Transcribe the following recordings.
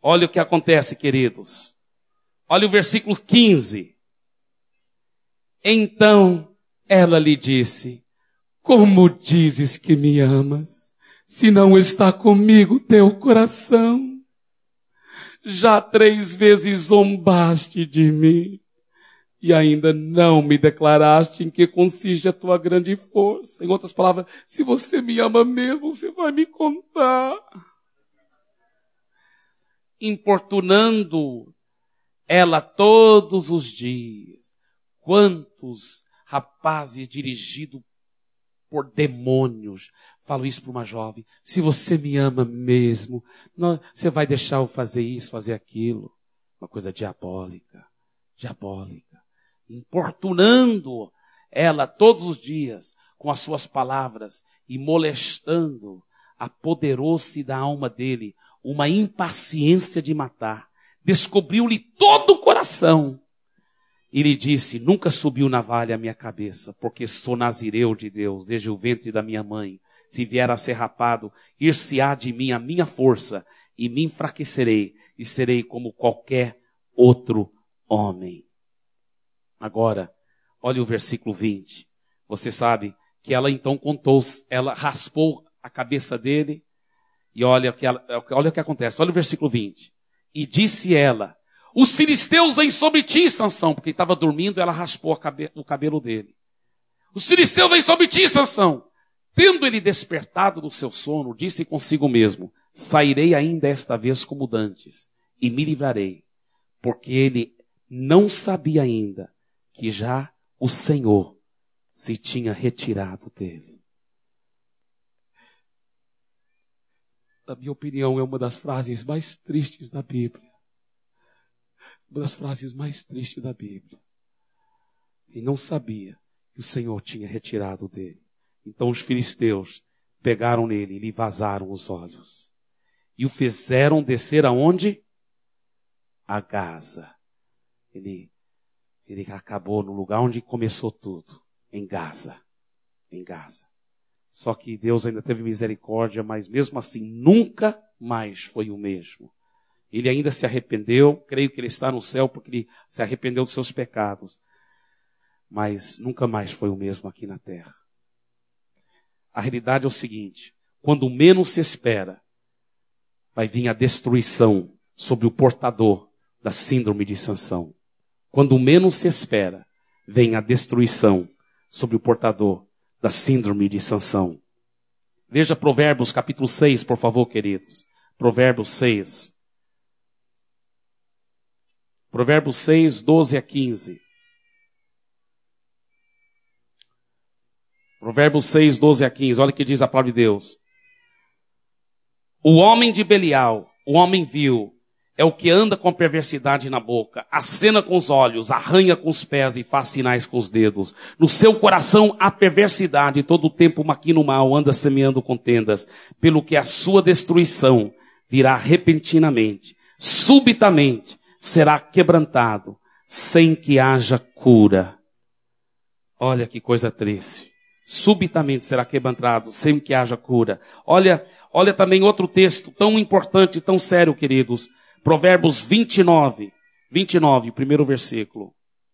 Olha o que acontece, queridos. Olha o versículo 15. Então ela lhe disse: como dizes que me amas, se não está comigo teu coração? Já 3 vezes zombaste de mim, e ainda não me declaraste em que consiste a tua grande força. Em outras palavras, se você me ama mesmo, você vai me contar. Importunando ela todos os dias. Quantos rapazes dirigidos por demônios falam isso para uma jovem: se você me ama mesmo, não, você vai deixar eu fazer isso, fazer aquilo. Uma coisa diabólica, diabólica. Importunando ela todos os dias com as suas palavras e molestando, apoderou-se da alma dele uma impaciência de matar. Descobriu-lhe todo o coração e lhe disse: nunca subiu navalha à minha cabeça, porque sou nazireu de Deus desde o ventre da minha mãe. Se vier a ser rapado, ir-se-á de mim a minha força e me enfraquecerei e serei como qualquer outro homem. Agora, olha o versículo 20. Você sabe que ela então contou, ela raspou a cabeça dele e olha o que acontece. Olha o versículo 20. E disse ela: os filisteus vêm sobre ti, Sansão, porque ele estava dormindo, ela raspou o cabelo dele. Os filisteus vêm sobre ti, Sansão. Tendo ele despertado do seu sono, disse consigo mesmo: sairei ainda esta vez como dantes, e me livrarei, porque ele não sabia ainda que já o Senhor se tinha retirado dele. Na minha opinião, é uma das frases mais tristes da Bíblia. Uma das frases mais tristes da Bíblia. Ele não sabia que o Senhor tinha retirado dele. Então os filisteus pegaram nele e lhe vazaram os olhos. E o fizeram descer aonde? A Gaza. Ele acabou no lugar onde começou tudo. Em Gaza. Em Gaza. Só que Deus ainda teve misericórdia, mas mesmo assim nunca mais foi o mesmo. Ele ainda se arrependeu, creio que ele está no céu porque ele se arrependeu dos seus pecados. Mas nunca mais foi o mesmo aqui na terra. A realidade é o seguinte: quando menos se espera, vai vir a destruição sobre o portador da síndrome de Sansão. Quando menos se espera, vem a destruição sobre o portador da síndrome de Sansão. Veja Provérbios capítulo 6, por favor, queridos. Provérbios 6. Provérbios 6, 12 a 15. Provérbios 6, 12 a 15. Olha o que diz a palavra de Deus. O homem de Belial, o homem vil, é o que anda com perversidade na boca, acena com os olhos, arranha com os pés e faz sinais com os dedos. No seu coração há perversidade, e todo o tempo maquina o mal, anda semeando contendas, pelo que a sua destruição virá repentinamente, subitamente será quebrantado, sem que haja cura. Olha que coisa triste. Subitamente será quebrantado, sem que haja cura. Olha também outro texto tão importante, tão sério, queridos. Provérbios 29, o primeiro versículo.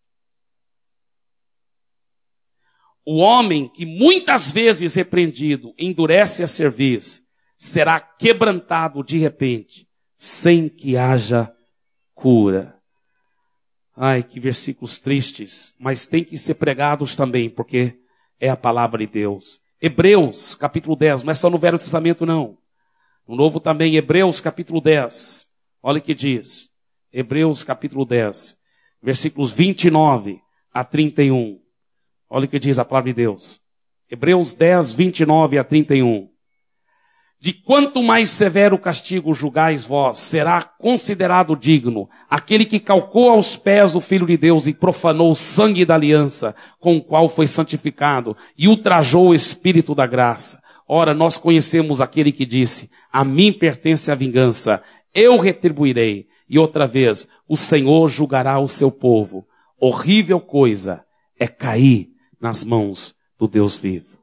O homem que muitas vezes repreendido endurece a cerviz, será quebrantado de repente, sem que haja cura. Ai, que versículos tristes, mas tem que ser pregados também, porque é a palavra de Deus. Hebreus, capítulo 10, não é só no Velho Testamento, não. No Novo também, Hebreus, capítulo 10. Olha o que diz. Hebreus, capítulo 10, versículos 29 a 31. Olha o que diz a palavra de Deus. Hebreus 10, 29 a 31. De quanto mais severo castigo julgais vós, será considerado digno aquele que calcou aos pés o Filho de Deus e profanou o sangue da aliança, com o qual foi santificado, e ultrajou o Espírito da graça. Ora, nós conhecemos aquele que disse: a mim pertence a vingança, eu retribuirei. E outra vez, o Senhor julgará o seu povo. Horrível coisa é cair nas mãos do Deus vivo.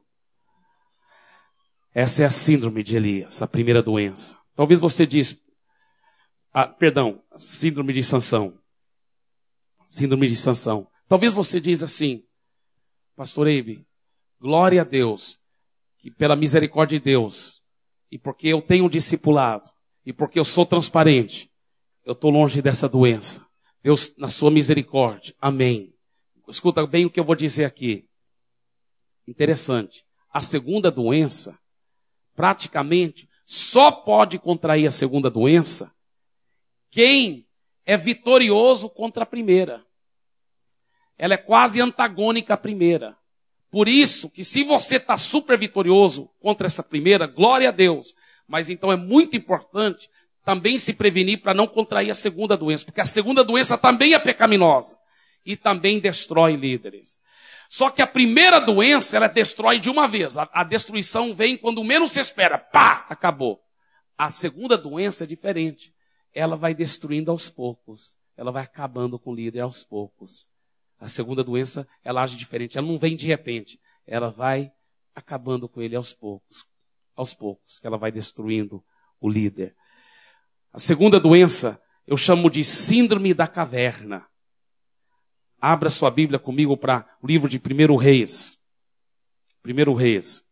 Essa é a síndrome de Elias, a primeira doença. Talvez você diz: Síndrome de Sansão. Síndrome de Sansão. Talvez você diz assim, pastor Eibe, glória a Deus, que pela misericórdia de Deus, e porque eu tenho um discipulado, e porque eu sou transparente, eu estou longe dessa doença. Deus, na sua misericórdia, amém. Escuta bem o que eu vou dizer aqui. Interessante. A segunda doença, praticamente, só pode contrair a segunda doença quem é vitorioso contra a primeira. Ela é quase antagônica à primeira. Por isso que se você está super vitorioso contra essa primeira, glória a Deus. Mas então é muito importante também se prevenir para não contrair a segunda doença. Porque a segunda doença também é pecaminosa. E também destrói líderes. Só que a primeira doença, ela destrói de uma vez. A destruição vem quando menos se espera. Pá! Acabou. A segunda doença é diferente. Ela vai destruindo aos poucos. Ela vai acabando com o líder aos poucos. A segunda doença, ela age diferente. Ela não vem de repente. Ela vai acabando com ele aos poucos. Aos poucos. Que ela vai destruindo o líder. A segunda doença, eu chamo de síndrome da caverna. Abra sua Bíblia comigo para o livro de 1 Reis. 1 Reis.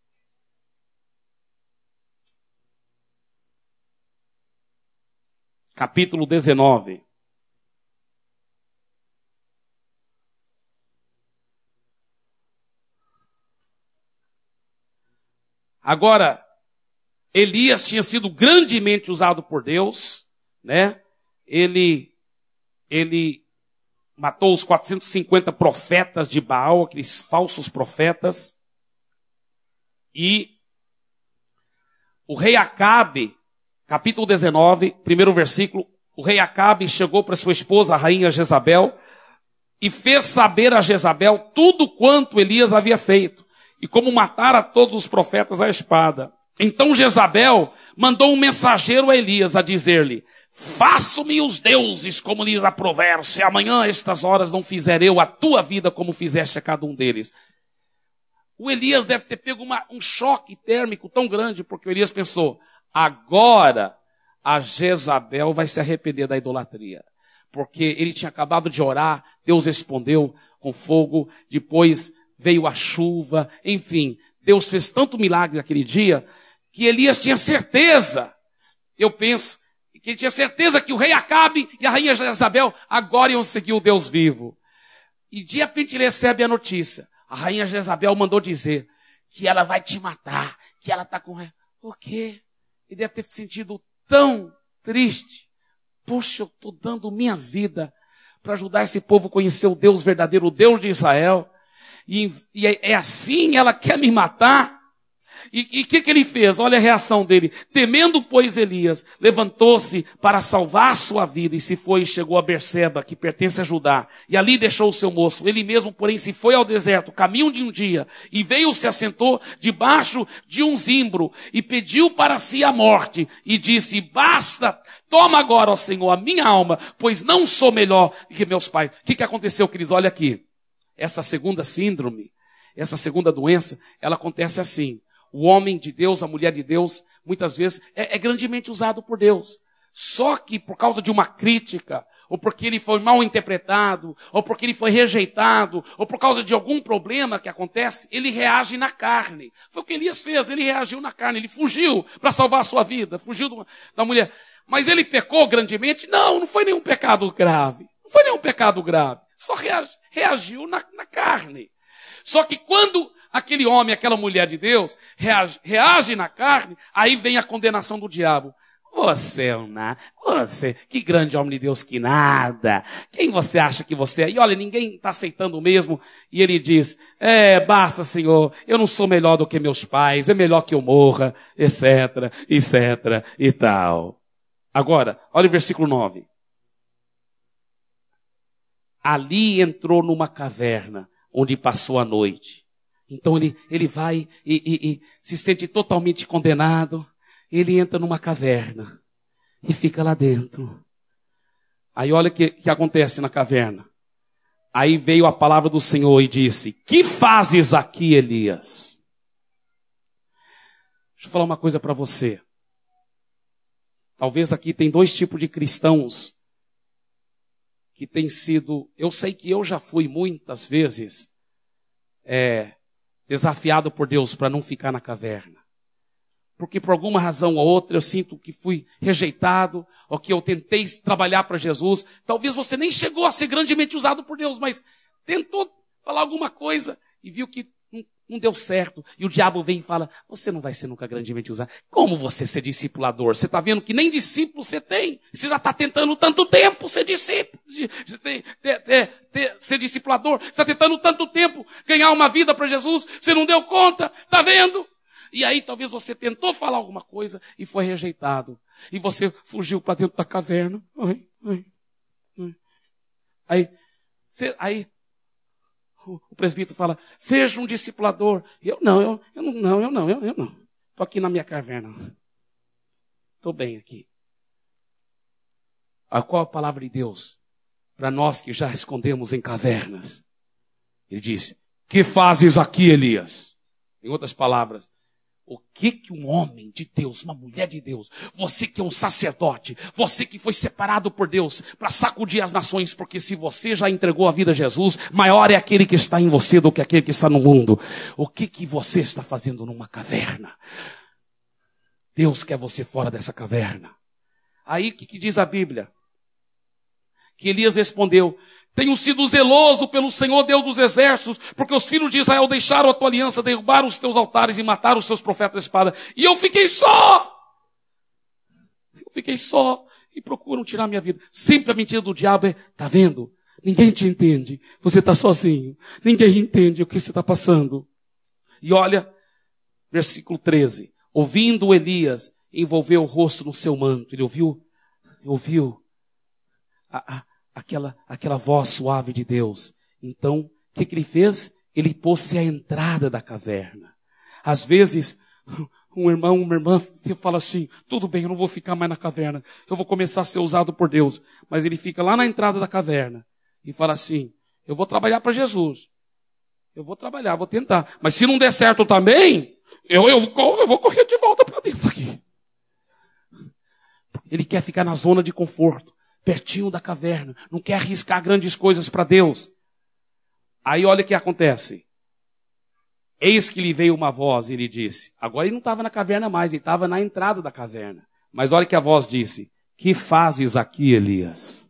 Capítulo 19. Agora, Elias tinha sido grandemente usado por Deus, né? Ele matou os 450 profetas de Baal, aqueles falsos profetas. E o rei Acabe, capítulo 19, primeiro versículo, o rei Acabe chegou para sua esposa, a rainha Jezabel, e fez saber a Jezabel tudo quanto Elias havia feito, e como matara todos os profetas à espada. Então Jezabel mandou um mensageiro a Elias a dizer-lhe, faço-me os deuses como lhes aprover, se amanhã a estas horas não fizer eu a tua vida como fizeste a cada um deles. O Elias deve ter pego um choque térmico tão grande, porque o Elias pensou, agora a Jezabel vai se arrepender da idolatria. Porque ele tinha acabado de orar, Deus respondeu com fogo, depois veio a chuva, enfim, Deus fez tanto milagre naquele dia, que Elias tinha certeza, eu penso, que ele tinha certeza que o rei Acabe e a rainha Jezabel agora iam seguir o Deus vivo. E de repente ele recebe a notícia, a rainha Jezabel mandou dizer que ela vai te matar, que ela está com... O quê? Ele deve ter se sentido tão triste. Poxa, eu estou dando minha vida para ajudar esse povo a conhecer o Deus verdadeiro, o Deus de Israel. E é assim, ela quer me matar? E o que ele fez? Olha a reação dele. Temendo, pois, Elias, levantou-se para salvar sua vida e se foi e chegou a Berseba, que pertence a Judá. E ali deixou o seu moço. Ele mesmo, porém, se foi ao deserto, caminho de um dia, e veio, se assentou debaixo de um zimbro e pediu para si a morte e disse, basta, toma agora, ó Senhor, a minha alma, pois não sou melhor que meus pais. O que aconteceu, queridos? Olha aqui. Essa segunda síndrome, essa segunda doença, ela acontece assim. O homem de Deus, a mulher de Deus, muitas vezes é grandemente usado por Deus. Só que por causa de uma crítica, ou porque ele foi mal interpretado, ou porque ele foi rejeitado, ou por causa de algum problema que acontece, ele reage na carne. Foi o que Elias fez, ele reagiu na carne, ele fugiu para salvar a sua vida, fugiu da mulher. Mas ele pecou grandemente? Não foi nenhum pecado grave. Não foi nenhum pecado grave. Só reagiu na carne. Só que quando aquele homem, aquela mulher de Deus, reage na carne, aí vem a condenação do diabo. Você, que grande homem de Deus que nada. Quem você acha que você é? E olha, ninguém está aceitando mesmo. E ele diz, basta, Senhor, eu não sou melhor do que meus pais, é melhor que eu morra, etc, e tal. Agora, olha o versículo 9. Ali entrou numa caverna, onde passou a noite. Então ele vai e se sente totalmente condenado. Ele entra numa caverna e fica lá dentro. Aí olha o que acontece na caverna. Aí veio a palavra do Senhor e disse, que fazes aqui, Elias? Deixa eu falar uma coisa para você. Talvez aqui tem dois tipos de cristãos que têm sido, eu sei que eu já fui muitas vezes desafiado por Deus para não ficar na caverna. Porque por alguma razão ou outra eu sinto que fui rejeitado, ou que eu tentei trabalhar para Jesus. Talvez você nem chegou a ser grandemente usado por Deus, mas tentou falar alguma coisa e viu que não deu certo. E o diabo vem e fala, você não vai ser nunca grandemente usado. Como você ser discipulador? Você está vendo que nem discípulo você tem. Você já está tentando tanto tempo ser discípulo, ser discipulador. Você está tentando tanto tempo ganhar uma vida para Jesus. Você não deu conta, está vendo? E aí talvez você tentou falar alguma coisa e foi rejeitado. E você fugiu para dentro da caverna. Aí o presbítero fala, seja um discipulador. Eu não. Estou aqui na minha caverna. Estou bem aqui. Qual a palavra de Deus? Para nós que já escondemos em cavernas. Ele diz, que fazes aqui, Elias? Em outras palavras, o que um homem de Deus, uma mulher de Deus, você que é um sacerdote, você que foi separado por Deus para sacudir as nações, porque se você já entregou a vida a Jesus, maior é aquele que está em você do que aquele que está no mundo. O que você está fazendo numa caverna? Deus quer você fora dessa caverna. Aí o que diz a Bíblia? Que Elias respondeu, tenho sido zeloso pelo Senhor Deus dos exércitos, porque os filhos de Israel deixaram a tua aliança, derrubaram os teus altares e mataram os teus profetas da espada. E eu fiquei só. E procuram tirar minha vida. Sempre a mentira do diabo é, tá vendo? Ninguém te entende. Você está sozinho. Ninguém entende o que você está passando. E olha, versículo 13. Ouvindo Elias, envolveu o rosto no seu manto. Ele ouviu aquela voz suave de Deus. Então, o que ele fez? Ele pôs-se à entrada da caverna. Às vezes, um irmão, uma irmã fala assim, tudo bem, eu não vou ficar mais na caverna. Eu vou começar a ser usado por Deus. Mas ele fica lá na entrada da caverna e fala assim, eu vou trabalhar para Jesus. Eu vou trabalhar, vou tentar. Mas se não der certo também, eu vou correr de volta para dentro aqui. Ele quer ficar na zona de conforto, pertinho da caverna, não quer arriscar grandes coisas para Deus. Aí olha o que acontece. Eis que lhe veio uma voz e ele disse, agora ele não estava na caverna mais, ele estava na entrada da caverna. Mas olha que a voz disse, que fazes aqui, Elias?